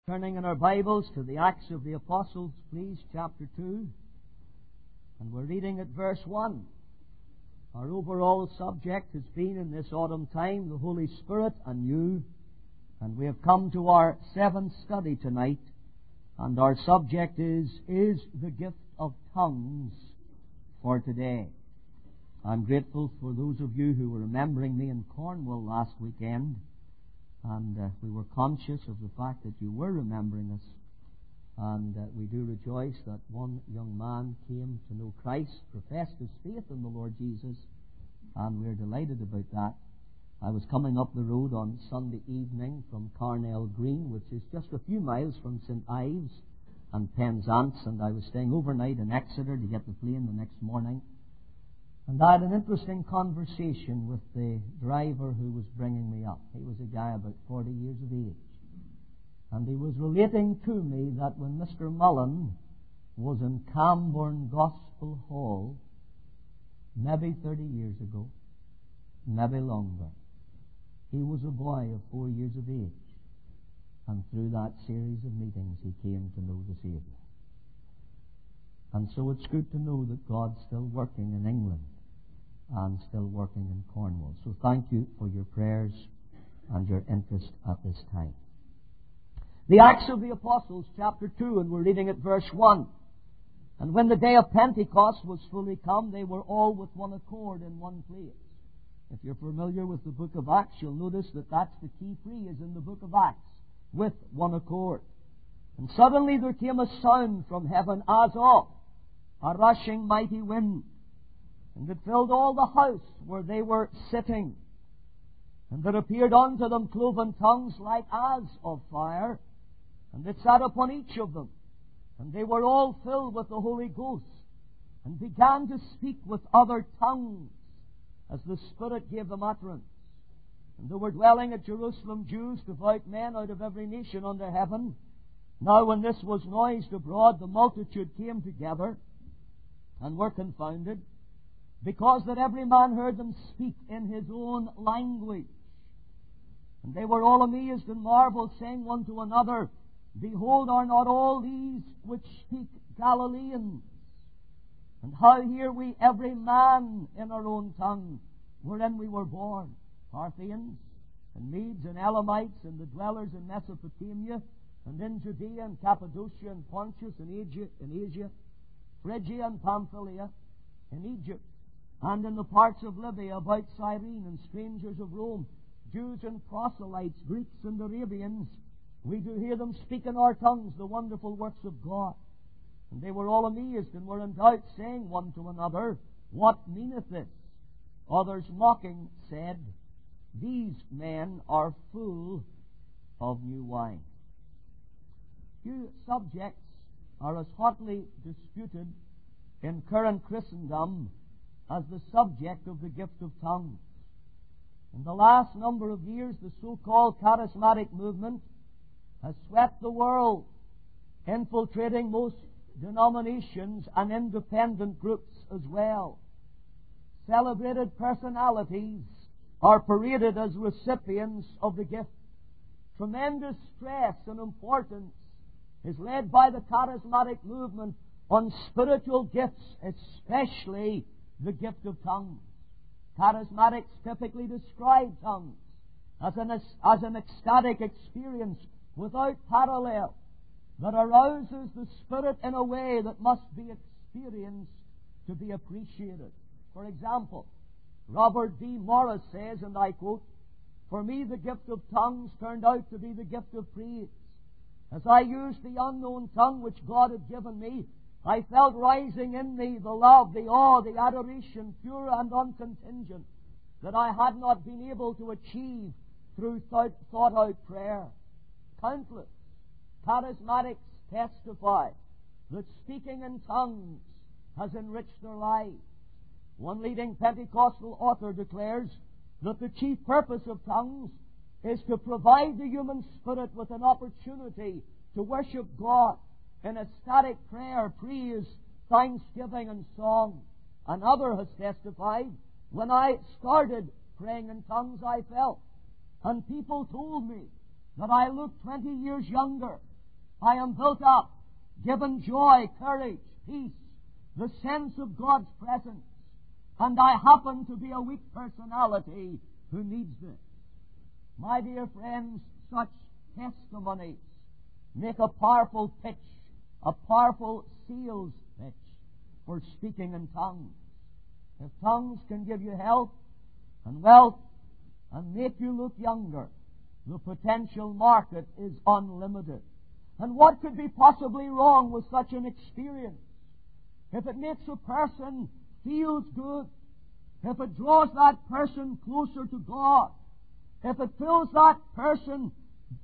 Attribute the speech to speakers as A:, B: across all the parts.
A: Turning in our Bibles to the Acts of the Apostles, please, chapter 2. And we're reading at verse 1. Our overall subject has been in this autumn time, the Holy Spirit and you. And we have come to our seventh study tonight. And our subject is the gift of tongues for today. I'm grateful for those of you who were remembering me in Cornwall last weekend. And we were conscious of the fact that you were remembering us. And we do rejoice that one young man came to know Christ, professed his faith in the Lord Jesus, and we're delighted about that. I was coming up the road on Sunday evening from Carnell Green, which is just a few miles from St. Ives and Penzance, and I was staying overnight in Exeter to get the plane the next morning. And I had an interesting conversation with the driver who was bringing me up. He was a guy about 40 years of age. And he was relating to me that when Mr. Mullen was in Camborne Gospel Hall, maybe 30 years ago, maybe longer, he was a boy of 4 years of age. And through that series of meetings, he came to know the Savior. And so it's good to know that God's still working in England and still working in Cornwall. So thank you for your prayers and your interest at this time. The Acts of the Apostles, chapter 2, and we're reading at verse 1. And when the day of Pentecost was fully come, they were all with one accord in one place. If you're familiar with the book of Acts, you'll notice that that's the key phrase in the book of Acts, with one accord. And suddenly there came a sound from heaven as of a rushing mighty wind, and it filled all the house where they were sitting. And there appeared unto them cloven tongues like as of fire, and it sat upon each of them. And they were all filled with the Holy Ghost, and began to speak with other tongues, as the Spirit gave them utterance. And there were dwelling at Jerusalem Jews, devout men out of every nation under heaven. Now when this was noised abroad, the multitude came together, and were confounded, because that every man heard them speak in his own language. And they were all amazed and marveled, saying one to another, Behold, are not all these which speak Galileans? And how hear we every man in our own tongue, wherein we were born? Parthians, and Medes, and Elamites, and the dwellers in Mesopotamia, and in Judea, and Cappadocia, and Pontus, and Asia, Phrygia and Pamphylia, in Egypt, and in the parts of Libya about Cyrene, and strangers of Rome, Jews and proselytes, Greeks and Arabians, we do hear them speak in our tongues the wonderful works of God. And they were all amazed, and were in doubt, saying one to another, What meaneth this? Others mocking said, These men are full of new wine. Few subjects are as hotly disputed in current Christendom as the subject of the gift of tongues. In the last number of years, the so-called charismatic movement has swept the world, infiltrating most denominations and independent groups as well. Celebrated personalities are paraded as recipients of the gift. Tremendous stress and importance is laid by the charismatic movement on spiritual gifts, especially the gift of tongues. Charismatics typically describe tongues as an ecstatic experience without parallel that arouses the Spirit in a way that must be experienced to be appreciated. For example, Robert D. Morris says, and I quote, For me the gift of tongues turned out to be the gift of praise. As I used the unknown tongue which God had given me, I felt rising in me the love, the awe, the adoration, pure and uncontingent, that I had not been able to achieve through thought-out prayer. Countless charismatics testify that speaking in tongues has enriched their lives. One leading Pentecostal author declares that the chief purpose of tongues is to provide the human spirit with an opportunity to worship God in ecstatic prayer, praise, thanksgiving, and song. Another has testified, when I started praying in tongues, I felt, and people told me that I looked 20 years younger I am built up, given joy, courage, peace, the sense of God's presence, and I happen to be a weak personality who needs this. My dear friends, such testimonies make a powerful pitch, a powerful sales pitch for speaking in tongues. If tongues can give you health and wealth and make you look younger, the potential market is unlimited. And what could be possibly wrong with such an experience? If it makes a person feel good, if it draws that person closer to God, if it fills that person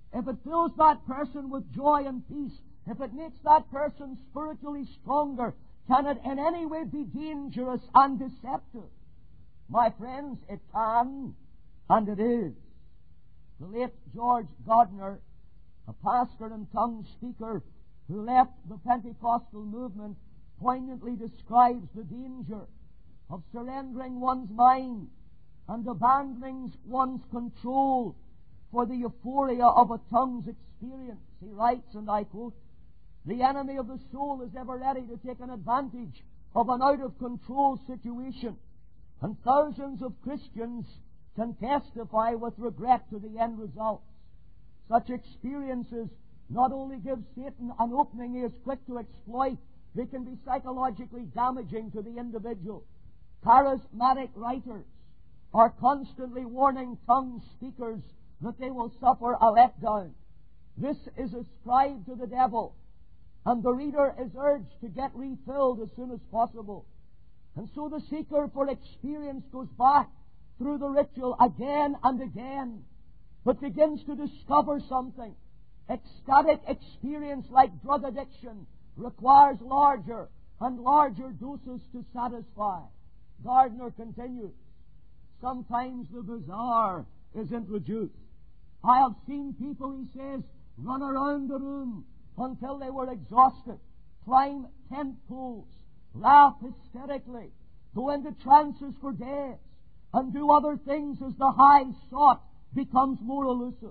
A: with joy and peace, if it makes that person spiritually stronger, can it in any way be dangerous and deceptive? My friends, it can, and it is. The late George Gardner, a pastor and tongue speaker who left the Pentecostal movement, poignantly describes the danger of surrendering one's mind and abandoning one's control for the euphoria of a tongue's experience. He writes, and I quote, "The enemy of the soul is ever ready to take an advantage of an out-of-control situation, and thousands of Christians can testify with regret to the end results. Such experiences not only give Satan an opening he is quick to exploit, they can be psychologically damaging to the individual. Charismatic writers are constantly warning tongue speakers that they will suffer a letdown. This is ascribed to the devil, and the reader is urged to get refilled as soon as possible. And so the seeker for experience goes back through the ritual again and again, but begins to discover something. Ecstatic experience, like drug addiction, requires larger and larger doses to satisfy." Gardner continues, "Sometimes the bizarre is introduced. I have seen people," he says, "run around the room until they were exhausted, climb tent poles, laugh hysterically, go into trances for days, and do other things as the high sought becomes more elusive.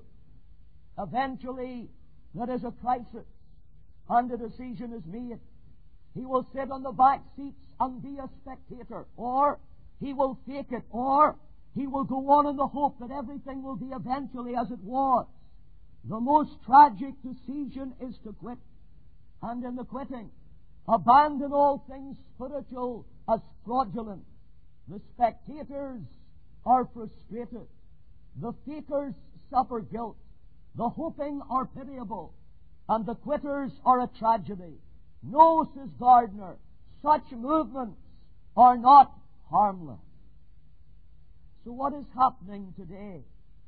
A: Eventually, there is a crisis, and a decision is made. He will sit on the back seats and be a spectator, or he will fake it, or he will go on in the hope that everything will be eventually as it was. The most tragic decision is to quit, and in the quitting, abandon all things spiritual as fraudulent. The spectators are frustrated. The fakers suffer guilt. The hoping are pitiable, and the quitters are a tragedy. No," says Gardner, "such movements are not harmless." So what is happening today?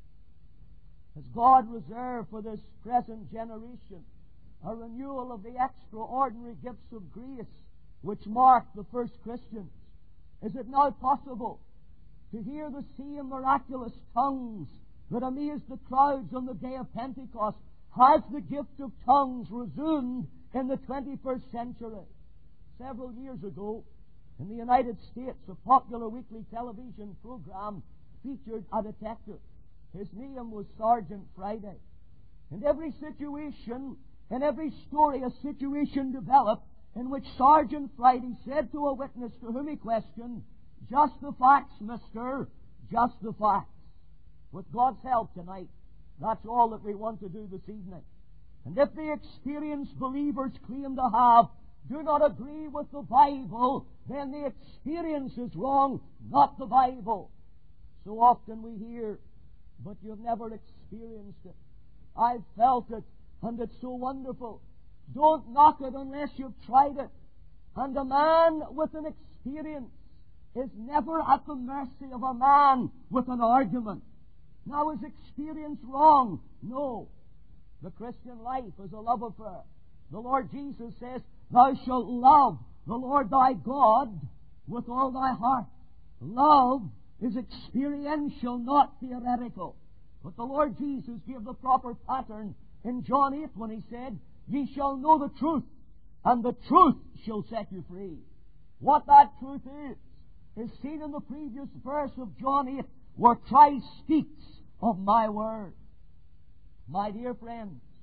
A: Has God reserved for this present generation a renewal of the extraordinary gifts of grace which marked the first Christians? Is it now possible to hear the same miraculous tongues that amazed the crowds on the day of Pentecost? Has the gift of tongues resumed in the 21st century? Several years ago, in the United States, a popular weekly television program featured a detective. His name was Sergeant Friday. In every situation, in every story, a situation developed in which Sergeant Friday said to a witness to whom he questioned, "Just the facts, mister, just the facts." With God's help tonight, that's all that we want to do this evening. And if the experienced believers claim to have do not agree with the Bible, then the experience is wrong, not the Bible. So often we hear, "But you've never experienced it. I've felt it, and it's so wonderful." Don't knock it unless you've tried it. And a man with an experience is never at the mercy of a man with an argument. Now, is experience wrong? No. The Christian life is a love affair. The Lord Jesus says, "Thou shalt love the Lord thy God with all thy heart." Love is experiential, not theoretical. But the Lord Jesus gave the proper pattern in John 8 when He said, "Ye shall know the truth, and the truth shall set you free." What that truth is seen in the previous verse of John 8, where Christ speaks of "my word." My dear friends,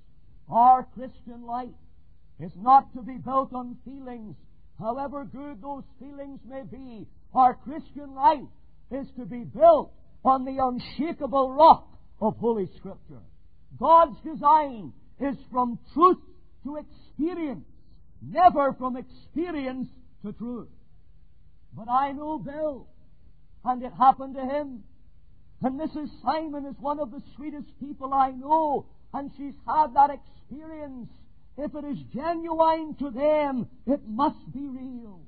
A: Our Christian life is not to be built on feelings, however good those feelings may be. Our Christian life is to be built on the unshakable rock of Holy Scripture. God's design is from truth to experience, never from experience to truth. But I know Bill, and it happened to him. And Mrs. Simon is one of the sweetest people I know, and she's had that experience. If it is genuine to them, it must be real.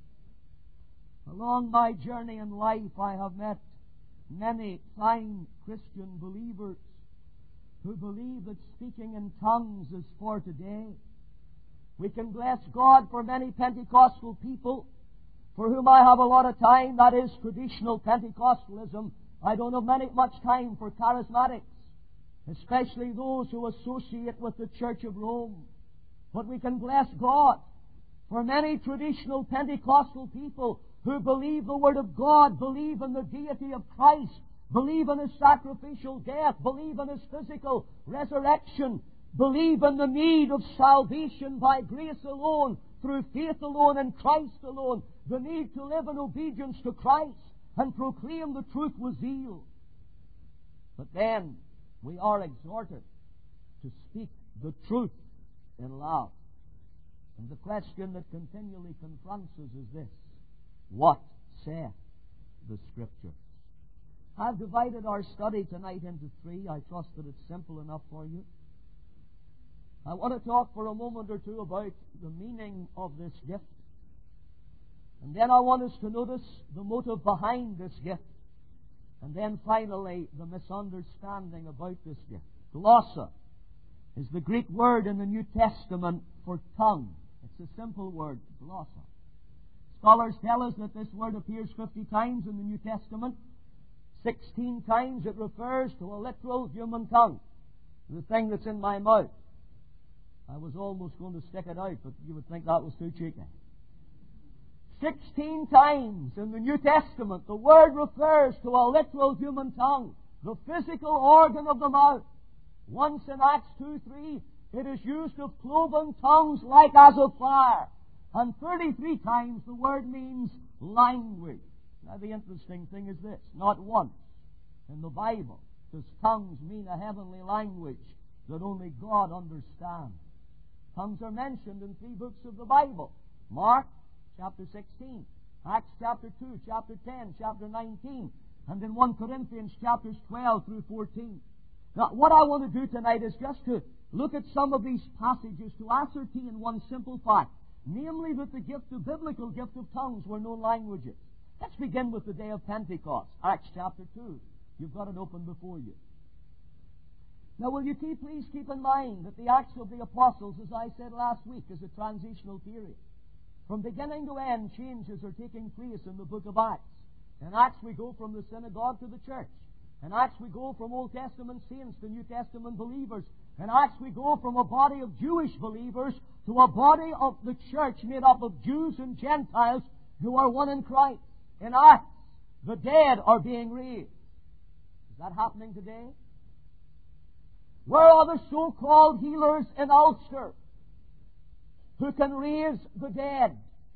A: Along my journey in life, I have met many fine Christian believers who believe that speaking in tongues is for today. We can bless God for many Pentecostal people for whom I have a lot of time. That is traditional Pentecostalism. I don't have much time for charismatics, especially those who associate with the Church of Rome. But we can bless God for many traditional Pentecostal people who believe the Word of God, believe in the deity of Christ, believe in His sacrificial death, believe in His physical resurrection, believe in the need of salvation by grace alone, through faith alone, in Christ alone, the need to live in obedience to Christ and proclaim the truth with zeal. But then we are exhorted to speak the truth in love. And the question that continually confronts us is this: what saith the Scripture? I've divided our study tonight into three. I trust that it's simple enough for you. I want to talk for a moment or two about the meaning of this gift. And then I want us to notice the motive behind this gift. And then finally, the misunderstanding about this gift. Glossa is the Greek word in the New Testament for tongue. It's a simple word, glossa. Scholars tell us that this word appears 50 times in the New Testament. 16 times it refers to a literal human tongue, the thing that's in my mouth. I was almost going to stick it out, but you would think that was too cheeky. 16 times in the New Testament the word refers to a literal human tongue, the physical organ of the mouth. Once in Acts 2:3, it is used of cloven tongues like as of fire. And 33 times the word means language. Now the interesting thing is this: not once in the Bible does tongues mean a heavenly language that only God understands. Tongues are mentioned in 3 books of the Bible: Mark chapter 16, Acts chapter 2, chapter 10, chapter 19, and in 1 Corinthians chapters 12 through 14. Now, what I want to do tonight is just to look at some of these passages to ascertain one simple fact, namely that the biblical gift of tongues were known languages. Let's begin with the day of Pentecost, Acts chapter 2. You've got it open before you. Now, will you please keep in mind that the Acts of the Apostles, as I said last week, is a transitional period. From beginning to end, changes are taking place in the book of Acts. In Acts, we go from the synagogue to the church. In Acts, we go from Old Testament saints to New Testament believers. In Acts, we go from a body of Jewish believers to a body of the church made up of Jews and Gentiles who are one in Christ. In Acts, the dead are being raised. Is that happening today? Where are the so-called healers in Ulster who can raise the dead?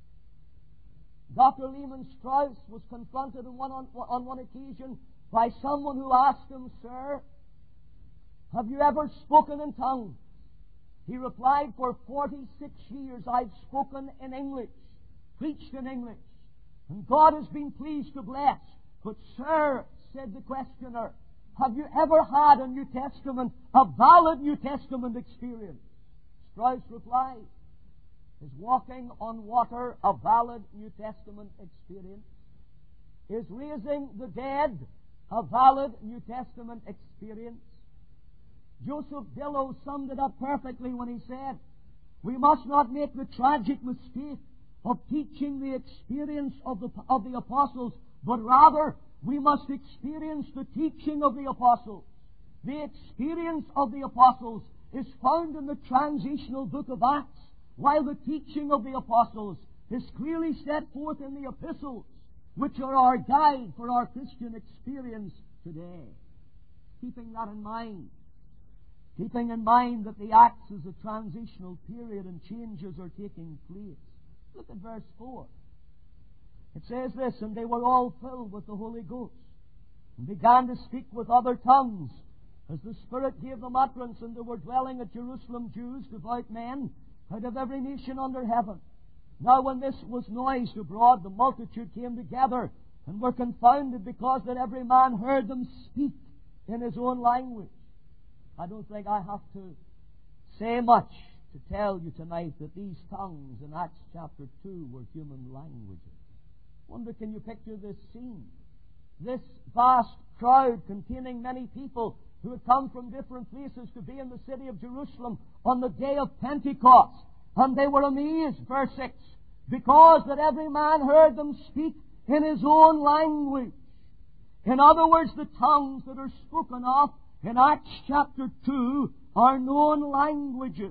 A: Dr. Lehman Strauss was confronted on one occasion by someone who asked him, "Sir, have you ever spoken in tongues?" He replied, "For 46 years I've spoken in English, preached in English, and God has been pleased to bless. But, sir," said the questioner, "have you ever had a New Testament, a valid New Testament experience?" Strauss replied, "Is walking on water a valid New Testament experience? Is raising the dead a valid New Testament experience?" Joseph Dillow summed it up perfectly when he said, "We must not make the tragic mistake of teaching the experience of the apostles, but rather we must experience the teaching of the apostles." The experience of the apostles is found in the transitional book of Acts, while the teaching of the apostles is clearly set forth in the epistles, which are our guide for our Christian experience today. Keeping that in mind, keeping in mind that the Acts is a transitional period and changes are taking place. Look at verse 4. It says this, and they were all filled with the Holy Ghost, and began to speak with other tongues, as the Spirit gave them utterance. And there were dwelling at Jerusalem Jews, devout men, out of every nation under heaven. Now when this was noised abroad, the multitude came together, and were confounded, because that every man heard them speak in his own language. I don't think I have to say much to tell you tonight that these tongues in Acts chapter 2 were human languages. Wonder, can you picture this scene? This vast crowd containing many people who had come from different places to be in the city of Jerusalem on the day of Pentecost. And they were amazed, verse 6, because that every man heard them speak in his own language. In other words, the tongues that are spoken of in Acts chapter 2 are known languages.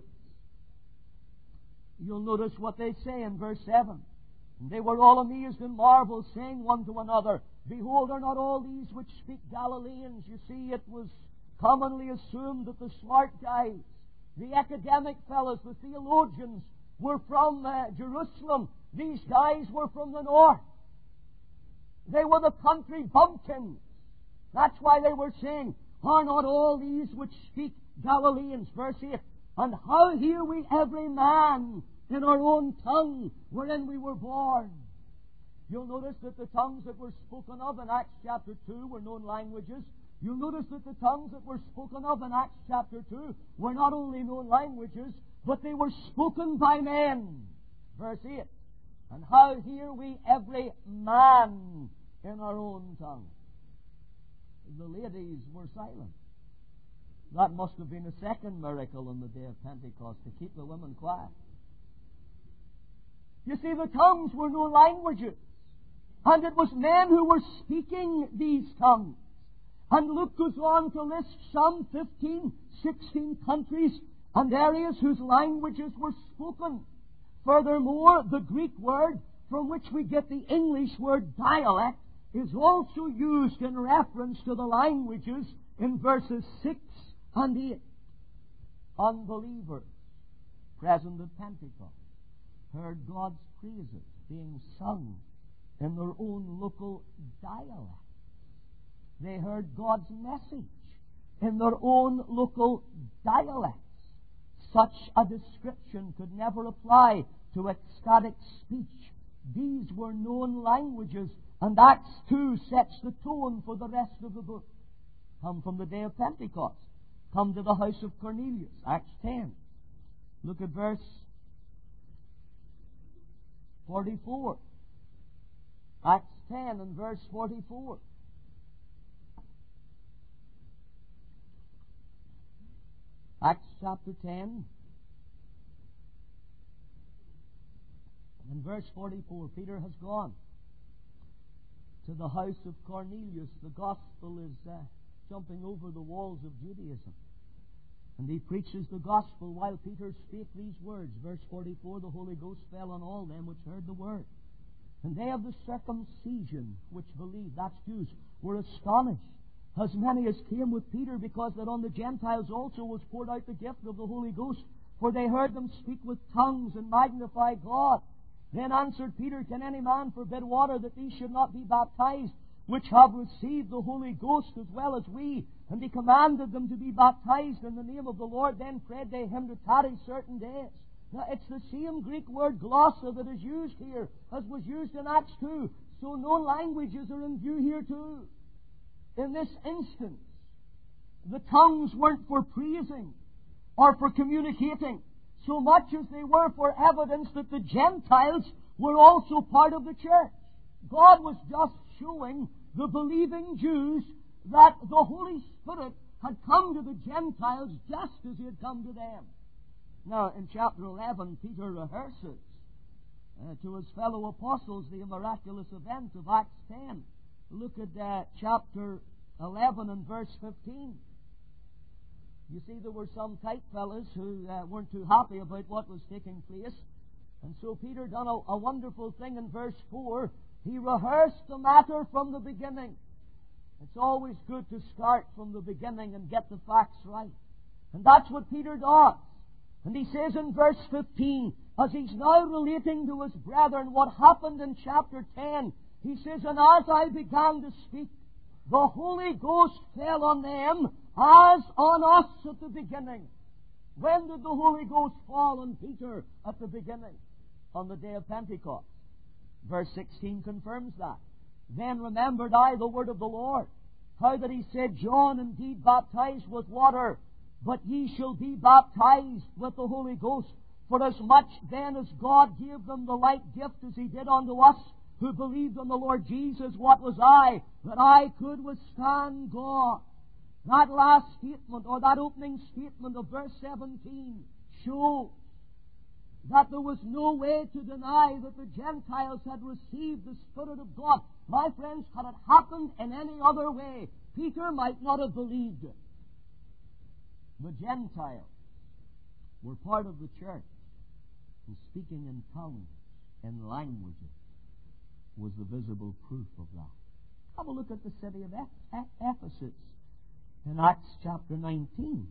A: You'll notice what they say in verse 7. And they were all amazed and marveled, saying one to another, Behold, are not all these which speak Galileans? You see, it was commonly assumed that the smart guys, the academic fellows, the theologians, were from Jerusalem. These guys were from the north. They were the country bumpkins. That's why they were saying, Are not all these which speak Galileans? Verse 8. And how hear we every man in our own tongue wherein we were born? You'll notice that the tongues that were spoken of in Acts chapter 2 were known languages. You'll notice that the tongues that were spoken of in Acts chapter 2 were not only known languages, but they were spoken by men. Verse 8. And how hear we every man in our own tongue? The ladies were silent. That must have been a second miracle on the day of Pentecost, to keep the women quiet. You see, the tongues were known languages. And it was men who were speaking these tongues. And Luke goes on to list some 15, 16 countries and areas whose languages were spoken. Furthermore, the Greek word from which we get the English word dialect is also used in reference to the languages in verses 6 and 8. Unbelievers present at Pentecost heard God's praises being sung in their own local dialect. They heard God's message in their own local dialects. Such a description could never apply to ecstatic speech. These were known languages, and Acts 2 sets the tone for the rest of the book. Come from the day of Pentecost. Come to the house of Cornelius. Acts 10. Look at verse 44. Acts 10 and verse 44. Acts chapter 10 and verse 44. Peter has gone to the house of Cornelius. The gospel is jumping over the walls of Judaism. And he preaches the gospel while Peter spake these words. Verse 44, the Holy Ghost fell on all them which heard the word. And they of the circumcision which believed, that's Jews, were astonished, as many as came with Peter, because that on the Gentiles also was poured out the gift of the Holy Ghost. For they heard them speak with tongues and magnify God. Then answered Peter, Can any man forbid water that these should not be baptized, which have received the Holy Ghost as well as we? And he commanded them to be baptized in the name of the Lord. Then prayed they him to tarry certain days. Now, it's the same Greek word glossa that is used here as was used in Acts 2. So known languages are in view here too. In this instance, the tongues weren't for praising or for communicating so much as they were for evidence that the Gentiles were also part of the church. God was just showing the believing Jews that the Holy Spirit had come to the Gentiles just as He had come to them. Now, in chapter 11, Peter rehearses to his fellow apostles the miraculous event of Acts 10. Look at chapter 11 and verse 15. You see, there were some tight fellas who weren't too happy about what was taking place. And so Peter done a wonderful thing in verse 4. He rehearsed the matter from the beginning. It's always good to start from the beginning and get the facts right. And that's what Peter does. And he says in verse 15, as he's now relating to his brethren what happened in chapter 10, he says, and as I began to speak, the Holy Ghost fell on them as on us at the beginning. When did the Holy Ghost fall on Peter at the beginning? On the day of Pentecost. Verse 16 confirms that. Then remembered I the word of the Lord, how that he said, John indeed baptized with water, but ye shall be baptized with the Holy Ghost. For as much then as God gave them the like gift as he did unto us, who believed on the Lord Jesus, what was I, that I could withstand God? That last statement, or that opening statement of verse 17, shows that there was no way to deny that the Gentiles had received the Spirit of God. My friends, had it happened in any other way, Peter might not have believed it. The Gentiles were part of the church, and speaking in tongues and languages was the visible proof of that. Have a look at the city of Ephesus in Acts chapter 19.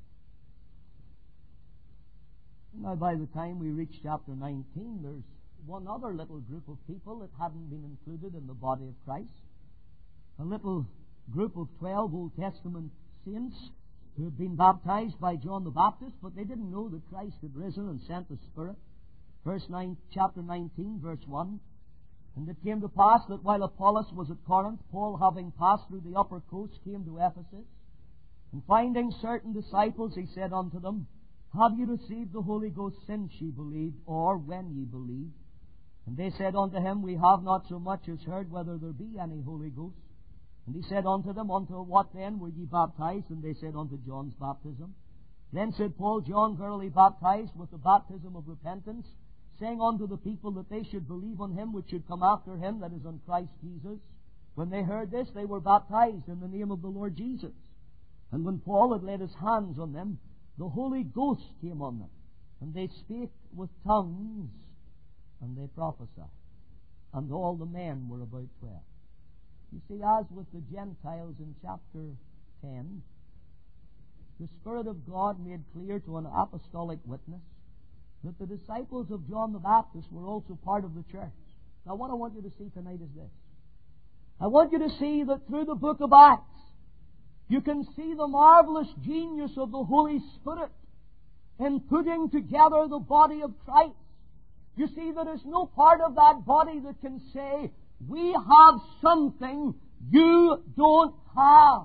A: Now, by the time we reach chapter 19, there's one other little group of people that hadn't been included in the body of Christ. A little group of 12 Old Testament saints who had been baptized by John the Baptist, but they didn't know that Christ had risen and sent the Spirit. Chapter 19, verse 1. And it came to pass that while Apollos was at Corinth, Paul, having passed through the upper coast, came to Ephesus. And finding certain disciples, he said unto them, Have ye received the Holy Ghost since ye believed, or when ye believed? And they said unto him, We have not so much as heard whether there be any Holy Ghost. And he said unto them, Unto what then were ye baptized? And they said, Unto John's baptism. Then said Paul, John verily baptized with the baptism of repentance, saying unto the people that they should believe on him which should come after him, that is, on Christ Jesus. When they heard this, they were baptized in the name of the Lord Jesus. And when Paul had laid his hands on them, the Holy Ghost came on them, and they spake with tongues, and they prophesied. And all the men were about 12. You see, as with the Gentiles in chapter 10, the Spirit of God made clear to an apostolic witness that the disciples of John the Baptist were also part of the church. Now, what I want you to see tonight is this. I want you to see that through the book of Acts, you can see the marvelous genius of the Holy Spirit in putting together the body of Christ. You see, there is no part of that body that can say, we have something you don't have.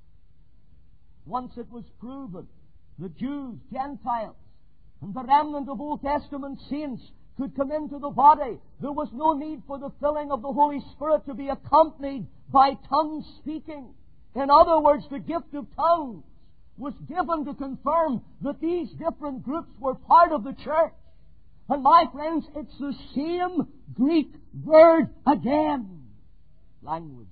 A: Once it was proven, the Jews, Gentiles, and the remnant of Old Testament saints could come into the body. There was no need for the filling of the Holy Spirit to be accompanied by tongue speaking. In other words, the gift of tongues was given to confirm that these different groups were part of the church. And my friends, it's the same Greek word again. Languages.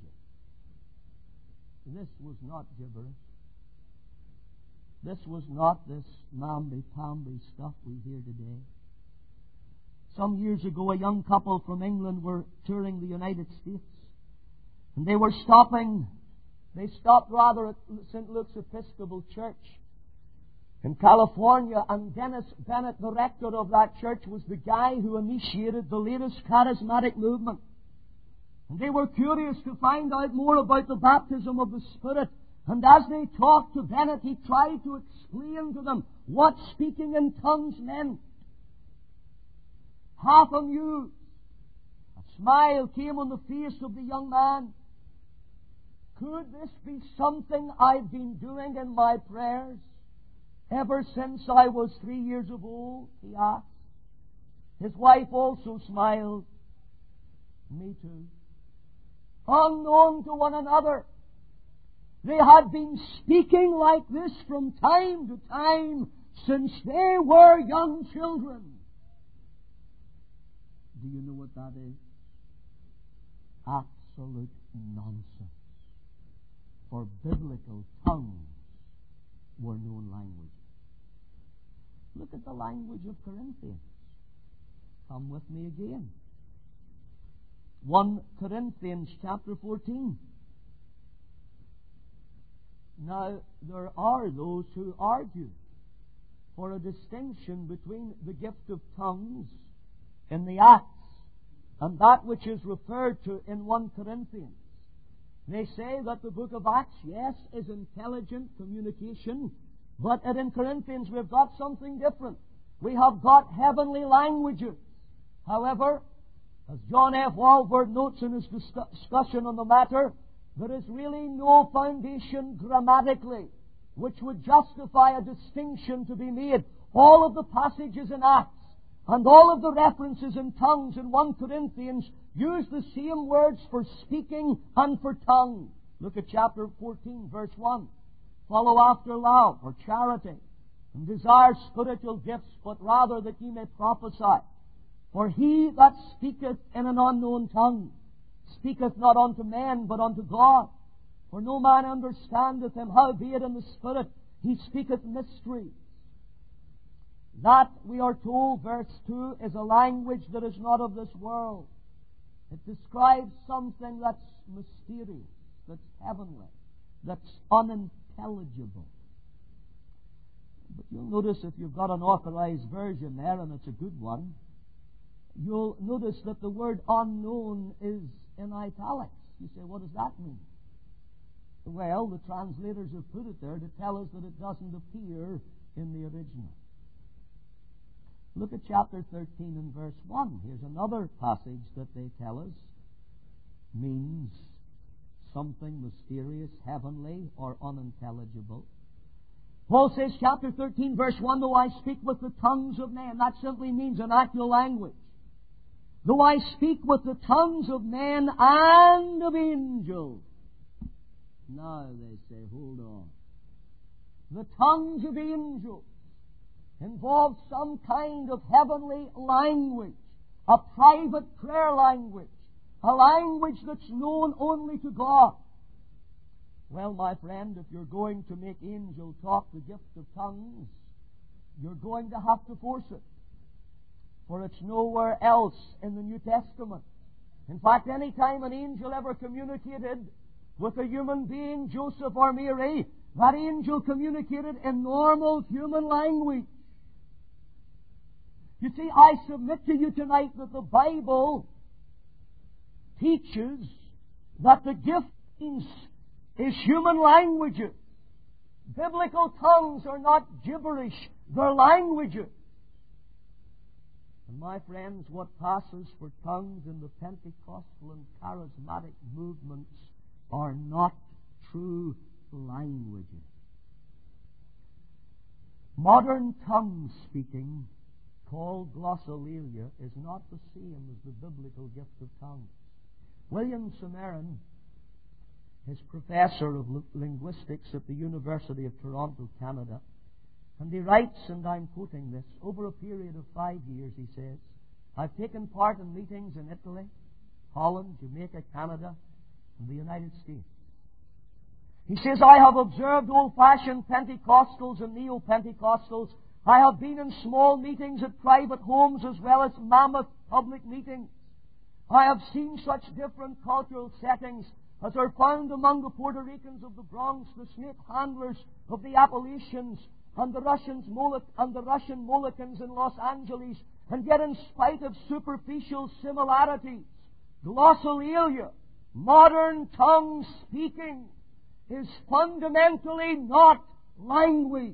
A: This was not gibberish. This was not this mamby-pamby stuff we hear today. Some years ago, a young couple from England were touring the United States. And they were stopping. They stopped rather at St. Luke's Episcopal Church in California. And Dennis Bennett, the rector of that church, was the guy who initiated the latest charismatic movement. And they were curious to find out more about the baptism of the Spirit. And as they talked to Bennett, he tried to explain to them what speaking in tongues meant. Half amused, a smile came on the face of the young man. Could this be something I've been doing in my prayers ever since I was 3 years of old? He asked. His wife also smiled. Me too. Unknown to one another, they had been speaking like this from time to time since they were young children. Do you know what that is? Absolute nonsense. For biblical tongues were known languages. Look at the language of Corinthians. Come with me again. 1 Corinthians chapter 14. Now, there are those who argue for a distinction between the gift of tongues in the Acts and that which is referred to in 1 Corinthians. They say that the book of Acts, yes, is intelligent communication, but in Corinthians we've got something different. We have got heavenly languages. However, as John F. Walvoord notes in his discussion on the matter, there is really no foundation grammatically which would justify a distinction to be made. All of the passages in Acts and all of the references in tongues in 1 Corinthians use the same words for speaking and for tongue. Look at chapter 14, verse 1. Follow after love or charity, and desire spiritual gifts, but rather that ye may prophesy. For he that speaketh in an unknown tongue speaketh not unto men, but unto God. For no man understandeth him, howbeit in the Spirit he speaketh mysteries. That, we are told, verse 2, is a language that is not of this world. It describes something that's mysterious, that's heavenly, that's unintelligible. But you'll notice if you've got an authorized version there, and it's a good one, you'll notice that the word unknown is in italics. You say, what does that mean? Well, the translators have put it there to tell us that it doesn't appear in the original. Look at chapter 13 and verse 1. Here's another passage that they tell us means something mysterious, heavenly, or unintelligible. Paul says, chapter 13, verse 1, though I speak with the tongues of men, that simply means an actual language. Though I speak with the tongues of men and of angels. Now they say, hold on. The tongues of angels involves some kind of heavenly language, a private prayer language, a language that's known only to God. Well, my friend, if you're going to make angel talk the gift of tongues, you're going to have to force it. For it's nowhere else in the New Testament. In fact, any time an angel ever communicated with a human being, Joseph or Mary, that angel communicated in normal human language. You see, I submit to you tonight that the Bible teaches that the giftings is human languages. Biblical tongues are not gibberish, they're languages. And my friends, what passes for tongues in the Pentecostal and charismatic movements are not true languages. Modern tongue speaking, called glossolalia, is not the same as the biblical gift of tongues. William Samarin is professor of linguistics at the University of Toronto, Canada, and he writes, and I'm quoting this, over a period of 5 years, he says, I've taken part in meetings in Italy, Holland, Jamaica, Canada, and the United States. He says, I have observed old-fashioned Pentecostals and Neo-Pentecostals. I have been in small meetings at private homes as well as mammoth public meetings. I have seen such different cultural settings as are found among the Puerto Ricans of the Bronx, the snake handlers of the Appalachians, and the Russian Mohican in Los Angeles. And yet, in spite of superficial similarities, glossolalia, modern tongue speaking, is fundamentally not language.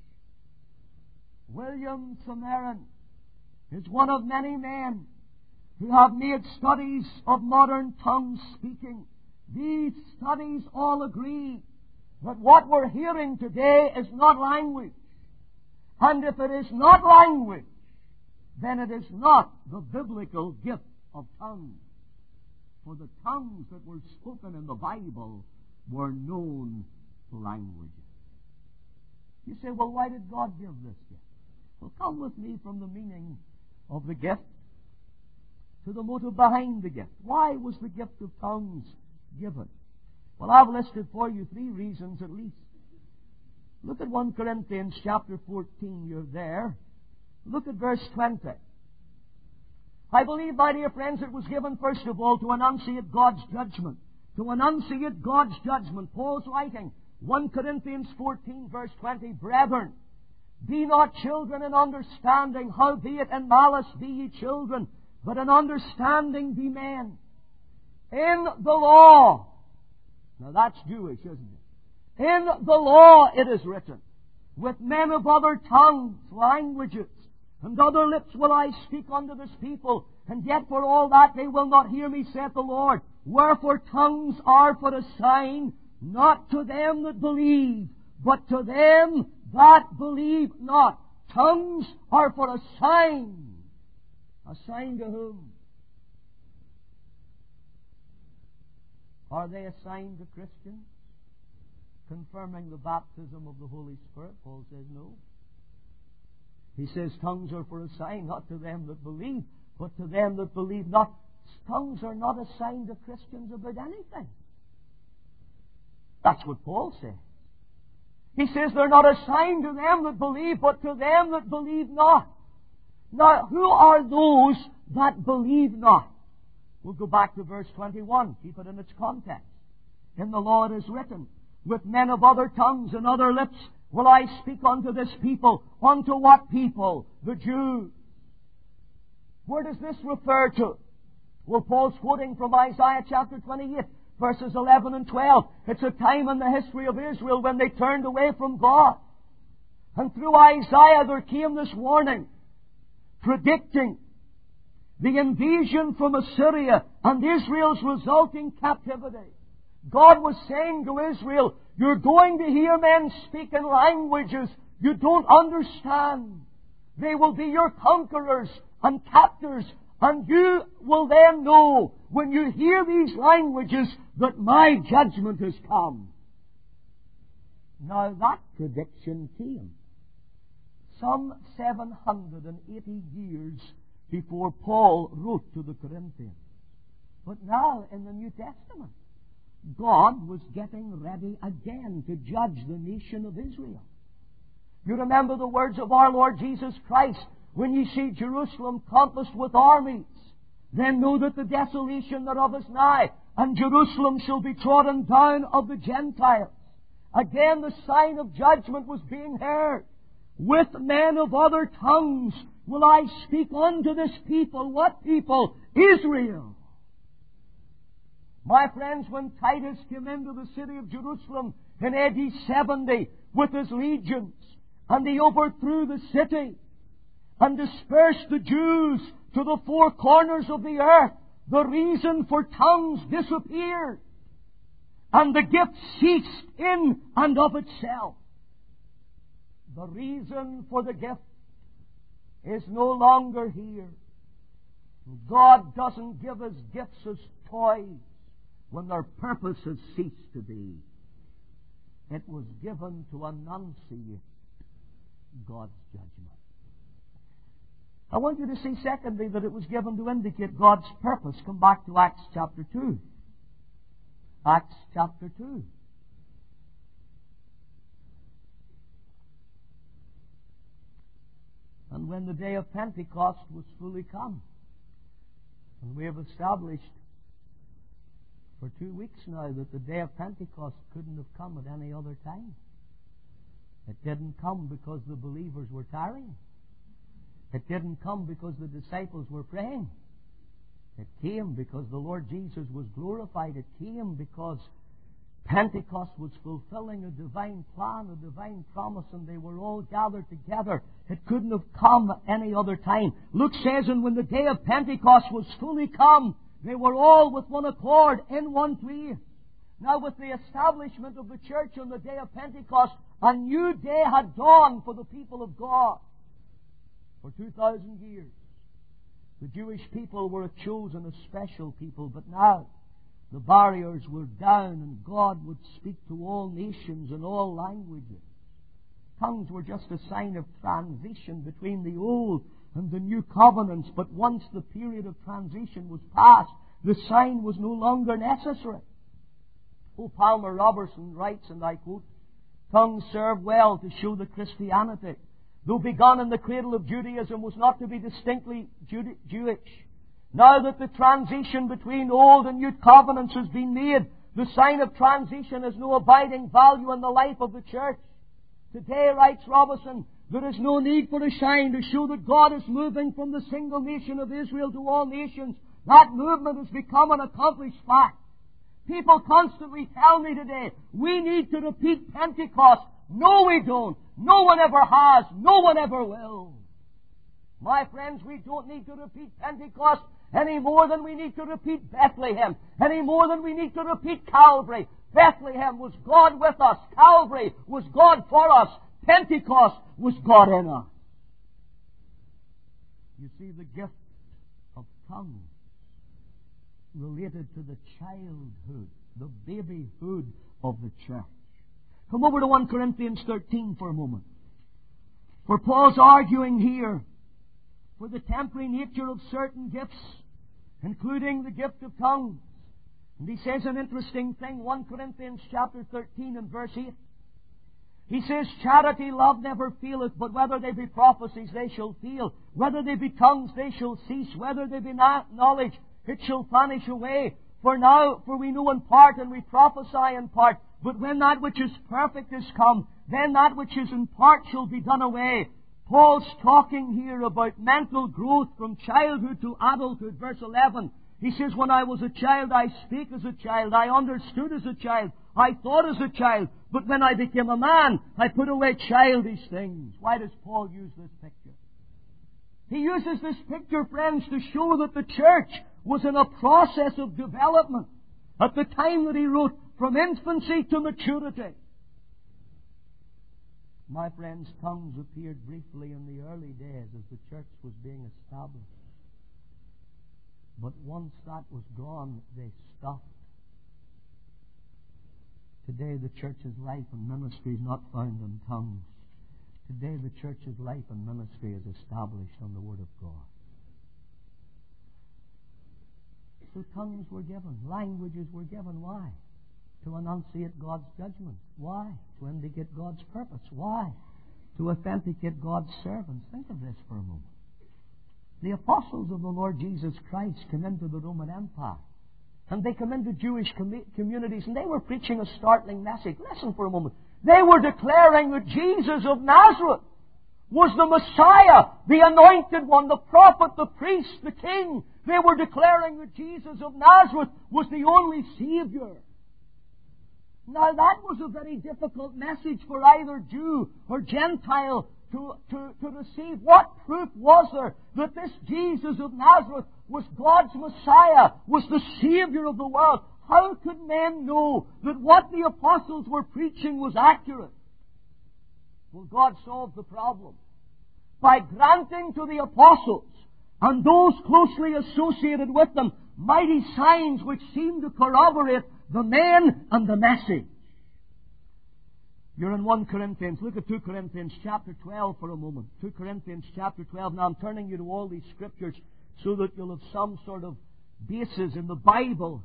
A: William Samarin is one of many men who have made studies of modern tongue speaking. These studies all agree that what we're hearing today is not language. And if it is not language, then it is not the biblical gift of tongues. For the tongues that were spoken in the Bible were known languages. You say, well, why did God give this gift? Well, come with me from the meaning of the gift to the motive behind the gift. Why was the gift of tongues given? Well, I've listed for you 3 reasons at least. Look at 1 Corinthians chapter 14. You're there. Look at verse 20. I believe, my dear friends, it was given first of all to enunciate God's judgment. To enunciate God's judgment. Paul's writing, 1 Corinthians 14, verse 20, Brethren, Be not children in understanding, howbeit in malice be ye children, but in understanding be men. In the law, now that's Jewish, isn't it? In the law it is written, with men of other tongues, languages, and other lips will I speak unto this people, and yet for all that they will not hear me, saith the Lord. Wherefore tongues are for a sign, not to them that believe, but to them that believe not. Tongues are for a sign. A sign to whom? Are they a sign to Christians? Confirming the baptism of the Holy Spirit? Paul says no. He says tongues are for a sign, not to them that believe, but to them that believe not. Tongues are not a sign to Christians about anything. That's what Paul says. He says they're not a sign to them that believe, but to them that believe not. Now, who are those that believe not? We'll go back to verse 21. Keep it in its context. In the law it is written, with men of other tongues and other lips will I speak unto this people. Unto what people? The Jews. Where does this refer to? Well, Paul's quoting from Isaiah chapter 28, verses 11 and 12. It's a time in the history of Israel when they turned away from God. And through Isaiah there came this warning, predicting the invasion from Assyria and Israel's resulting captivity. God was saying to Israel, you're going to hear men speak in languages you don't understand. They will be your conquerors and captors, and you will then know, when you hear these languages, that my judgment has come. Now that prediction came some 780 years before Paul wrote to the Corinthians. But now, in the New Testament, God was getting ready again to judge the nation of Israel. You remember the words of our Lord Jesus Christ, when ye see Jerusalem compassed with armies, then know that the desolation thereof is nigh, and Jerusalem shall be trodden down of the Gentiles. Again the sign of judgment was being heard. With men of other tongues will I speak unto this people. What people? Israel. My friends, when Titus came into the city of Jerusalem in AD 70 with his legions, and he overthrew the city and dispersed the Jews to the four corners of the earth, the reason for tongues disappeared, and the gift ceased in and of itself. The reason for the gift is no longer here. God doesn't give us gifts as toys when their purpose has ceased to be. It was given to enunciate God's judgment. I want you to see, secondly, that it was given to indicate God's purpose. Come back to Acts chapter 2. Acts chapter 2. And when the day of Pentecost was fully come, and we have established for 2 weeks now that the day of Pentecost couldn't have come at any other time. It didn't come because the believers were tarrying. It didn't come because the disciples were praying. It came because the Lord Jesus was glorified. It came because Pentecost was fulfilling a divine plan, a divine promise, and they were all gathered together. It couldn't have come any other time. Luke says, and when the day of Pentecost was fully come, they were all with one accord in one place. Now, with the establishment of the church on the day of Pentecost, a new day had dawned for the people of God. For 2,000 years, the Jewish people were a chosen, a special people, but now the barriers were down and God would speak to all nations and all languages. Tongues were just a sign of transition between the old and the new covenants, but once the period of transition was past, the sign was no longer necessary. O. Palmer Robertson writes, and I quote, tongues serve well to show that Christianity, though begun in the cradle of Judaism, was not to be distinctly Jewish. Now that the transition between old and new covenants has been made, the sign of transition has no abiding value in the life of the church. Today, writes Robertson, There is no need for a sign to show that God is moving from the single nation of Israel to all nations. That movement has become an accomplished fact. People constantly tell me today, we need to repeat Pentecost. No, we don't. No one ever has. No one ever will. My friends, we don't need to repeat Pentecost any more than we need to repeat Bethlehem, any more than we need to repeat Calvary. Bethlehem was God with us. Calvary was God for us. Pentecost was God in us. You see, the gift of tongues related to the childhood, the babyhood of the church. Come over to 1 Corinthians 13 for a moment. For Paul's arguing here for the temporary nature of certain gifts, including the gift of tongues. And he says an interesting thing, 1 Corinthians chapter 13 and verse 8. He says, charity, love never faileth, but whether they be prophecies, they shall fail. Whether they be tongues, they shall cease. Whether they be knowledge, it shall vanish away. For we know in part, and we prophesy in part. But when that which is perfect is come, then that which is in part shall be done away. Paul's talking here about mental growth from childhood to adulthood. Verse 11. He says, when I was a child, I spake as a child. I understood as a child. I thought as a child. But when I became a man, I put away childish things. Why does Paul use this picture? He uses this picture, friends, to show that the church was in a process of development at the time that he wrote, from infancy to maturity. My friends, tongues appeared briefly in the early days as the church was being established. But once that was gone, they stopped. Today the church's life and ministry is not found in tongues. Today the church's life and ministry is established on the Word of God. So tongues were given. Languages were given. Why? To enunciate God's judgment. Why? To indicate God's purpose. Why? To authenticate God's servants. Think of this for a moment. The apostles of the Lord Jesus Christ came into the Roman Empire. And they come into Jewish communities, and they were preaching a startling message. Listen for a moment. They were declaring that Jesus of Nazareth was the Messiah, the Anointed One, the prophet, the priest, the king. They were declaring that Jesus of Nazareth was the only Savior. Now that was a very difficult message for either Jew or Gentile to receive. What proof was there that this Jesus of Nazareth was God's Messiah, was the Savior of the world? How could men know that what the apostles were preaching was accurate? Well, God solved the problem by granting to the apostles and those closely associated with them mighty signs which seemed to corroborate the men and the message. You're in 1 Corinthians. Look at 2 Corinthians chapter 12 for a moment. 2 Corinthians chapter 12. Now I'm turning you to all these scriptures so that you'll have some sort of basis in the Bible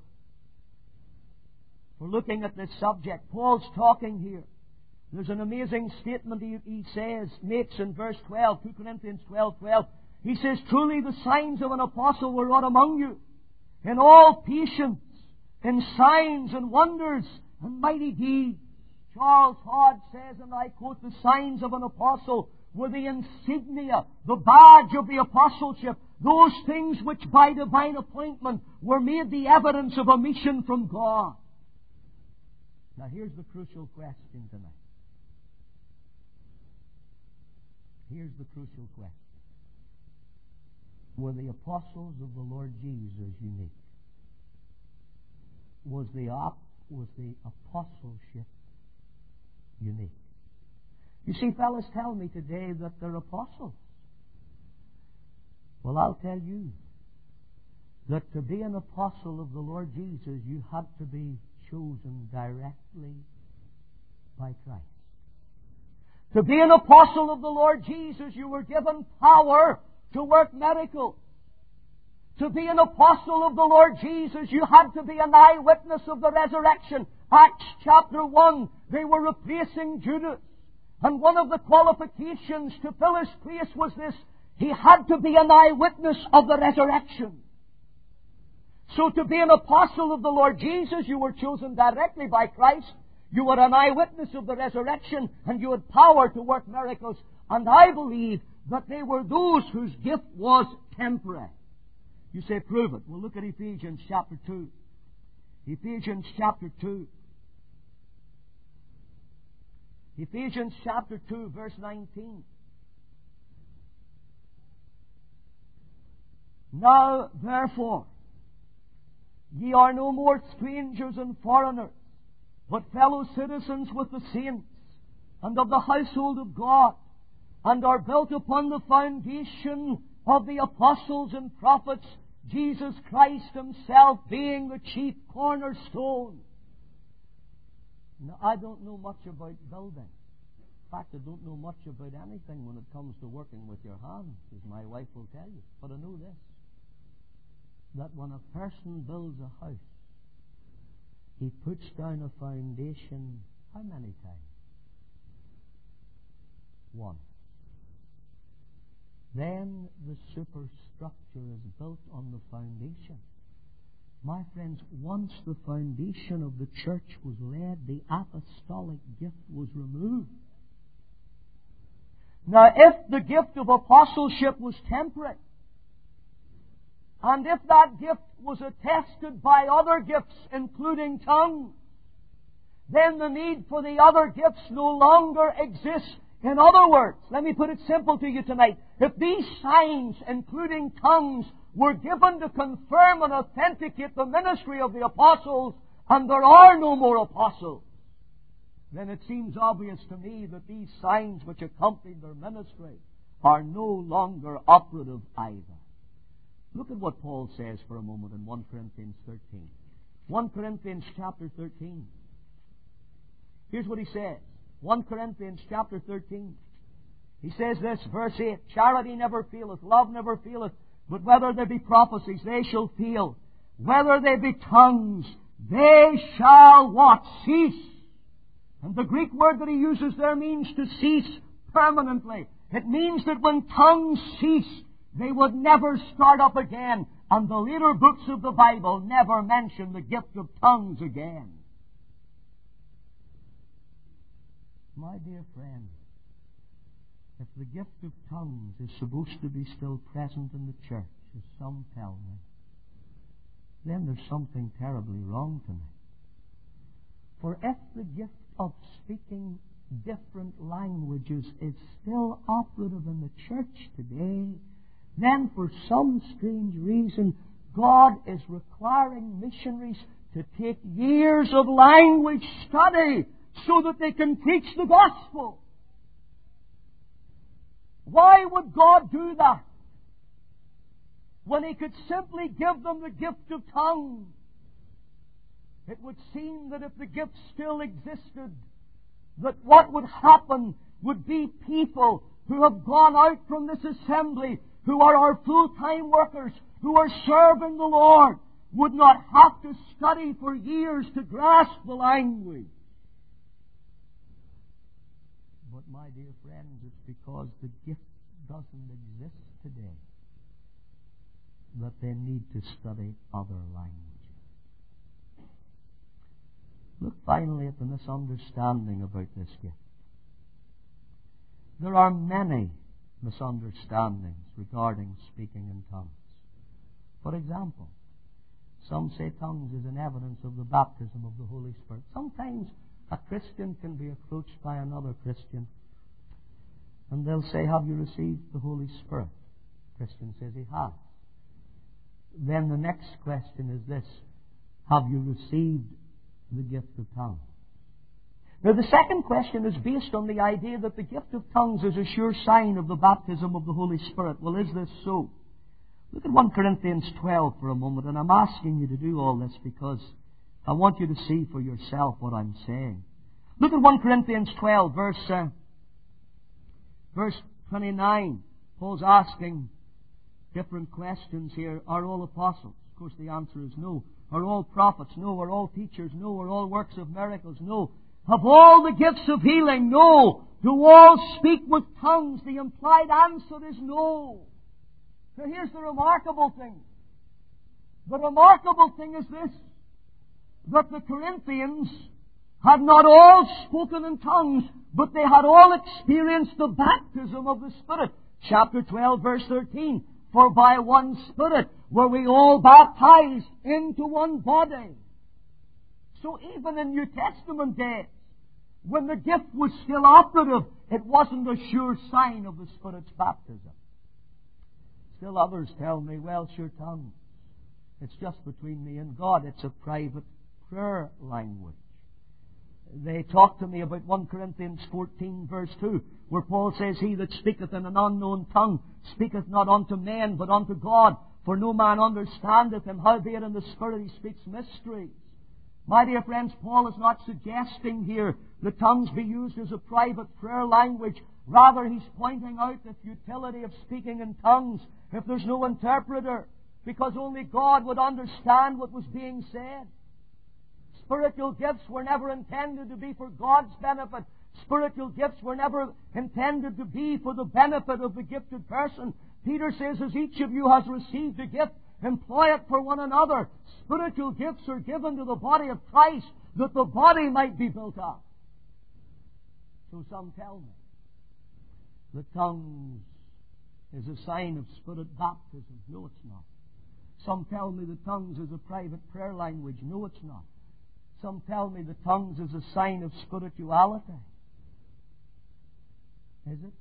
A: for looking at this subject. Paul's talking here. There's an amazing statement he makes in verse 12, 2 Corinthians 12:12. He says, truly the signs of an apostle were wrought among you, in all patience, in signs and wonders and mighty deeds. Charles Hodge says, and I quote, the signs of an apostle were the insignia, the badge of the apostleship, those things which by divine appointment were made the evidence of a mission from God. Now here's the crucial question tonight. Here's the crucial question. Were the apostles of the Lord Jesus unique? Was the apostleship unique? You see, fellas tell me today that they're apostles. Well, I'll tell you that to be an apostle of the Lord Jesus, you had to be chosen directly by Christ. To be an apostle of the Lord Jesus, you were given power to work miracles. To be an apostle of the Lord Jesus, you had to be an eyewitness of the resurrection. Acts chapter 1, they were replacing Judas. And one of the qualifications to fill his place was this: he had to be an eyewitness of the resurrection. So to be an apostle of the Lord Jesus, you were chosen directly by Christ. You were an eyewitness of the resurrection, and you had power to work miracles. And I believe that they were those whose gift was temporary. You say, prove it. Well, look at Ephesians chapter 2. Ephesians chapter 2. Ephesians chapter 2, verse 19. Now, therefore, ye are no more strangers and foreigners, but fellow citizens with the saints, and of the household of God, and are built upon the foundation of the apostles and prophets, Jesus Christ Himself being the chief cornerstone. Now, I don't know much about building. In fact, I don't know much about anything when it comes to working with your hands, as my wife will tell you. But I know this, that when a person builds a house, he puts down a foundation how many times? Once. Then the superstructure is built on the foundation. My friends, once the foundation of the church was laid, the apostolic gift was removed. Now, if the gift of apostleship was temporary, and if that gift was attested by other gifts, including tongues, then the need for the other gifts no longer exists. In other words, let me put it simple to you tonight. If these signs, including tongues, were given to confirm and authenticate the ministry of the apostles, and there are no more apostles, then it seems obvious to me that these signs which accompanied their ministry are no longer operative either. Look at what Paul says for a moment in 1 Corinthians 13. 1 Corinthians chapter 13. Here's what he says. 1 Corinthians chapter 13. He says this, verse 8, charity never faileth, love never faileth, but whether there be prophecies, they shall fail. Whether they be tongues, they shall what? Cease. And the Greek word that he uses there means to cease permanently. It means that when tongues cease, they would never start up again. And the later books of the Bible never mention the gift of tongues again. My dear friend, if the gift of tongues is supposed to be still present in the church, as some tell me, then there's something terribly wrong tonight. For if the gift of speaking different languages is still operative in the church today, then for some strange reason, God is requiring missionaries to take years of language study so that they can preach the gospel. Why would God do that when He could simply give them the gift of tongues? It would seem that if the gift still existed, that what would happen would be people who have gone out from this assembly, who are our full-time workers, who are serving the Lord, would not have to study for years to grasp the language. But my dear friends, it's because the gift doesn't exist today that they need to study other languages. Look finally at the misunderstanding about this gift. There are many misunderstandings regarding speaking in tongues. For example, some say tongues is an evidence of the baptism of the Holy Spirit. Sometimes a Christian can be approached by another Christian, and they'll say, have you received the Holy Spirit? The Christian says he has. Then the next question is this, have you received the gift of tongues? Now the second question is based on the idea that the gift of tongues is a sure sign of the baptism of the Holy Spirit. Well, is this so? Look at 1 Corinthians 12 for a moment, and I'm asking you to do all this because I want you to see for yourself what I'm saying. Look at 1 Corinthians 12, verse 29. Paul's asking different questions here. Are all apostles? Of course, the answer is no. Are all prophets? No. Are all teachers? No. Are all works of miracles? No. Have all the gifts of healing? No. Do all speak with tongues? The implied answer is no. Now here's the remarkable thing. The remarkable thing is this, that the Corinthians had not all spoken in tongues, but they had all experienced the baptism of the Spirit. Chapter 12, verse 13. For by one Spirit were we all baptized into one body. So even in New Testament days, when the gift was still operative, it wasn't a sure sign of the Spirit's baptism. Still others tell me, well, sure, tongues. It's just between me and God. It's a private prayer language. They talk to me about 1 Corinthians 14, verse 2, where Paul says, He that speaketh in an unknown tongue speaketh not unto men, but unto God. For no man understandeth him, howbeit in the Spirit he speaks mysteries. My dear friends, Paul is not suggesting here that tongues be used as a private prayer language. Rather, he's pointing out the futility of speaking in tongues if there's no interpreter, because only God would understand what was being said. Spiritual gifts were never intended to be for God's benefit. Spiritual gifts were never intended to be for the benefit of the gifted person. Peter says, as each of you has received a gift, employ it for one another. Spiritual gifts are given to the body of Christ that the body might be built up. So some tell me that tongues is a sign of Spirit baptism. No, it's not. Some tell me that tongues is a private prayer language. No, it's not. Some tell me that tongues is a sign of spirituality. Is it?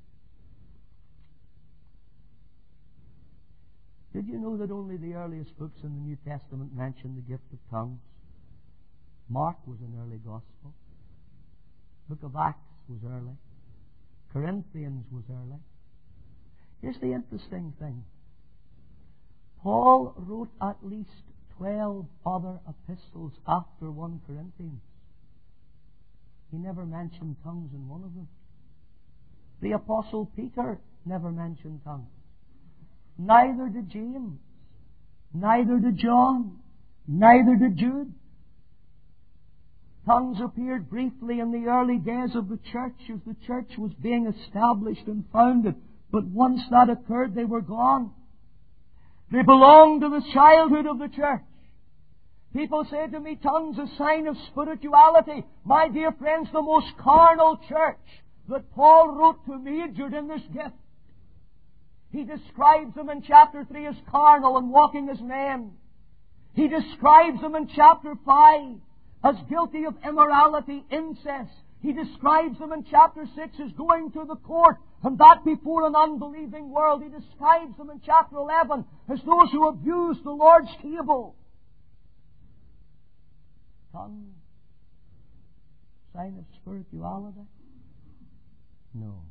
A: Did you know that only the earliest books in the New Testament mention the gift of tongues? Mark was an early gospel. Book of Acts was early. Corinthians was early. Here's the interesting thing. Paul wrote at least 12 other epistles after 1 Corinthians. He never mentioned tongues in one of them. The Apostle Peter never mentioned tongues. Neither did James. Neither did John. Neither did Jude. Tongues appeared briefly in the early days of the church as the church was being established and founded. But once that occurred, they were gone. They belonged to the childhood of the church. People say to me, tongues is a sign of spirituality. My dear friends, the most carnal church that Paul wrote to majored in this gift. He describes them in chapter 3 as carnal and walking as men. He describes them in chapter 5 as guilty of immorality, incest. He describes them in chapter 6 as going to the court, and that before an unbelieving world. He describes them in chapter 11 as those who abuse the Lord's table. Tongue, sign of spirituality? No.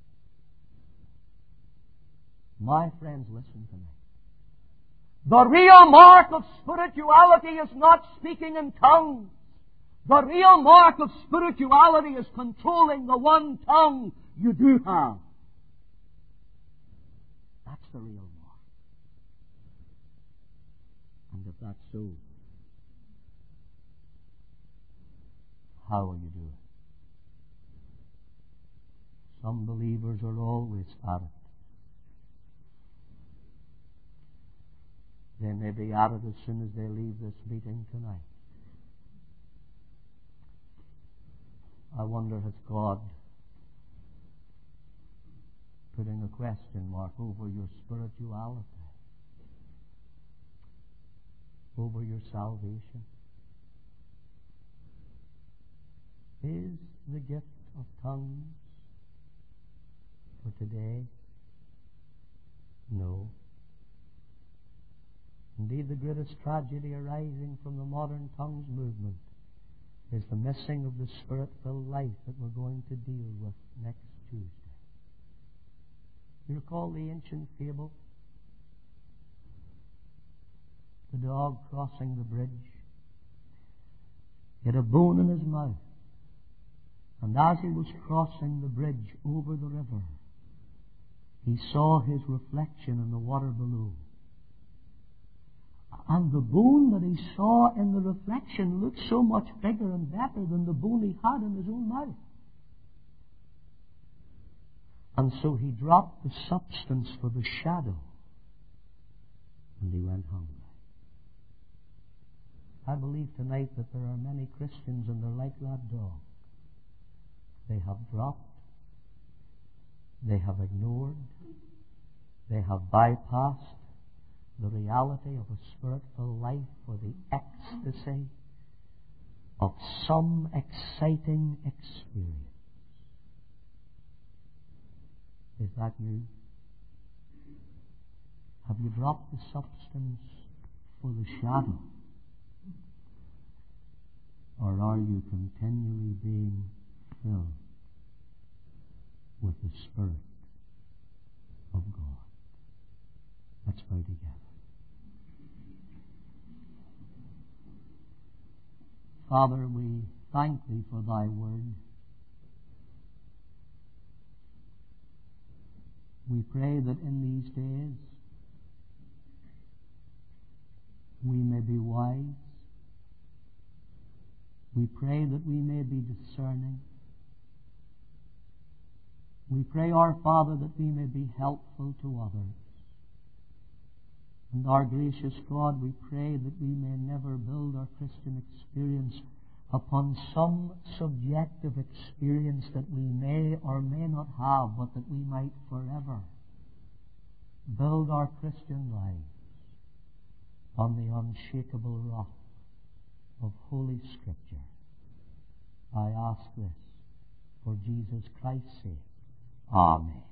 A: My friends, listen to me. The real mark of spirituality is not speaking in tongues. The real mark of spirituality is controlling the one tongue you do have. That's the real mark. And if that's so, how will you do it? Some believers are always at it. They may be at it as soon as they leave this meeting tonight. I wonder, has God putting a question mark over your spirituality, over your salvation? Is the gift of tongues for today? No. Indeed, the greatest tragedy arising from the modern tongues movement is the missing of the Spirit-filled life that we're going to deal with next Tuesday. You recall the ancient fable? The dog crossing the bridge. He had a bone in his mouth. And as he was crossing the bridge over the river, he saw his reflection in the water below. And the bone that he saw in the reflection looked so much bigger and better than the bone he had in his own mouth. And so he dropped the substance for the shadow, and he went hungry. I believe tonight that there are many Christians and they're like that dog. They have dropped. They have ignored. They have bypassed the reality of a spirit-filled life for the ecstasy of some exciting experience. Is that you? Have you dropped the substance for the shadow? Or are you continually being filled with the Spirit of God? Let's pray together. Father, we thank Thee for Thy Word. We pray that in these days we may be wise. We pray that we may be discerning. We pray, our Father, that we may be helpful to others. And our gracious God, we pray that we may never build our Christian experience upon some subjective experience that we may or may not have, but that we might forever build our Christian lives on the unshakable rock of Holy Scripture. I ask this for Jesus Christ's sake. Amen.